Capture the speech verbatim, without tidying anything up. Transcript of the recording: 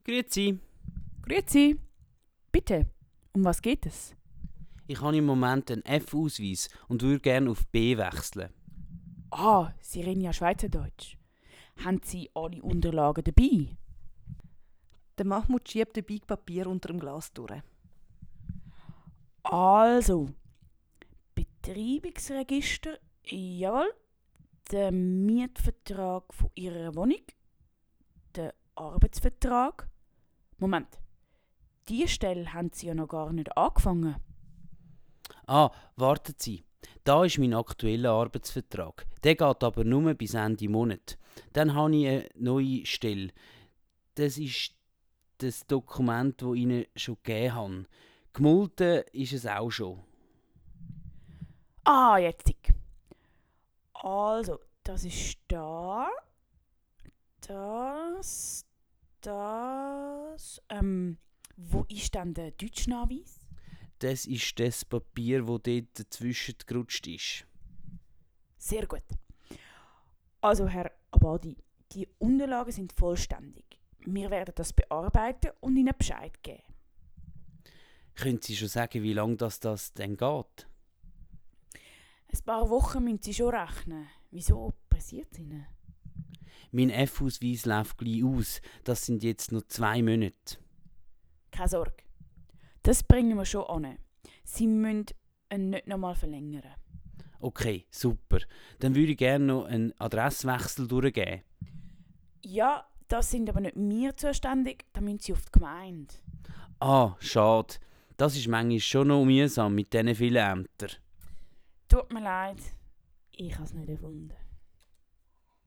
Grüezi. Grüezi. Bitte, um was geht es? Ich habe im Moment einen F-Ausweis und würde gerne auf B wechseln. Ah, Sie reden ja Schweizerdeutsch. Haben Sie alle Unterlagen dabei? Der Mahmoud schiebt ein Big Papier unter dem Glas durch. Also, Betreibungsregister, jawohl. Der Mietvertrag von Ihrer Wohnung. Der Arbeitsvertrag. Moment, diese Stelle haben Sie ja noch gar nicht angefangen. Ah, warten Sie. Da ist mein aktueller Arbeitsvertrag. Der geht aber nur bis Ende Monat. Dann habe ich eine neue Stelle. Das ist das Dokument, das ich Ihnen schon gegeben habe. Gemulden ist es auch schon. Ah, jetzt. Also, das ist da. Das. Das. Ähm, wo ist denn der Deutschnachweis? Das ist das Papier, das dort dazwischen gerutscht ist. Sehr gut. Also, Herr Abadi, die Unterlagen sind vollständig. Wir werden das bearbeiten und Ihnen Bescheid geben. Können Sie schon sagen, wie lange das, das denn geht? Ein paar Wochen müssen Sie schon rechnen. Wieso passiert es Ihnen? Mein F-Ausweis läuft gleich aus. Das sind jetzt noch zwei Monate. Keine Sorge. Das bringen wir schon an. Sie müssen ihn nicht nochmal verlängern. Okay, super. Dann würde ich gerne noch einen Adresswechsel durchgeben. Ja, das sind aber nicht wir zuständig. Da müssen Sie auf die Gemeinde. Ah, schade. Das ist manchmal schon noch mühsam mit diesen vielen Ämtern. Tut mir leid. Ich habe es nicht erfunden.